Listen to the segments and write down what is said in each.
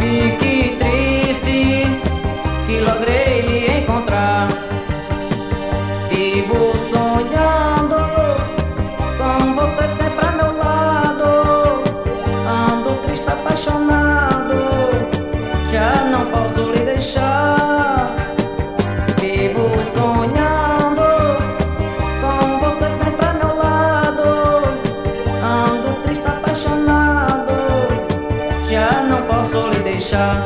fique triste, que logrei lhe encontrar. Vivo sonhando com você sempre a meu lado. Ando triste, apaixonado, já não posso lhe deixar. Vivo sonhando com você sempre a meu lado. Ando triste, apaixonado, já não posso lhe deixar.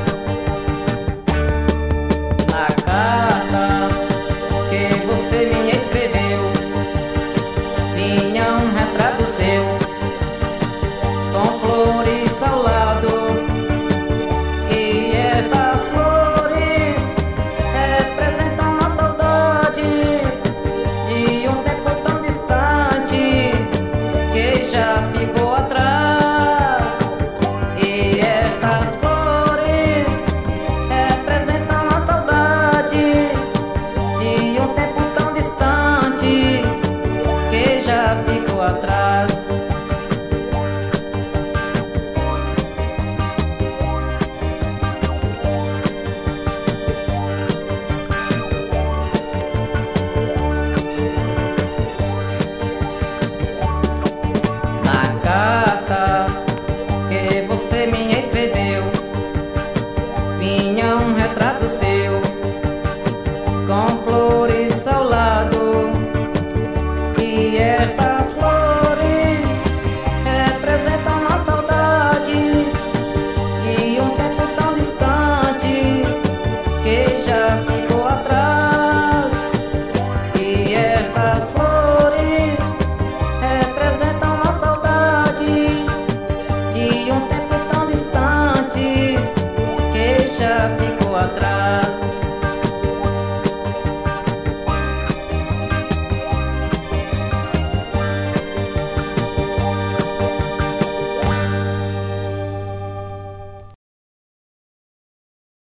Na carta que você me escreveu, vinha um retrato seu, com flores ao lado. E estas flores representam a saudade de um tempo tão distante que já ficou atrás. E estas flores representam a saudade de um tempo tão distante que já ficou atrás. Na carta que você me escreveu, vinha um retrato seu, com flores ao lado. E estas flores representam a saudade de um tempo tão distante que já ficou atrás. E estas flores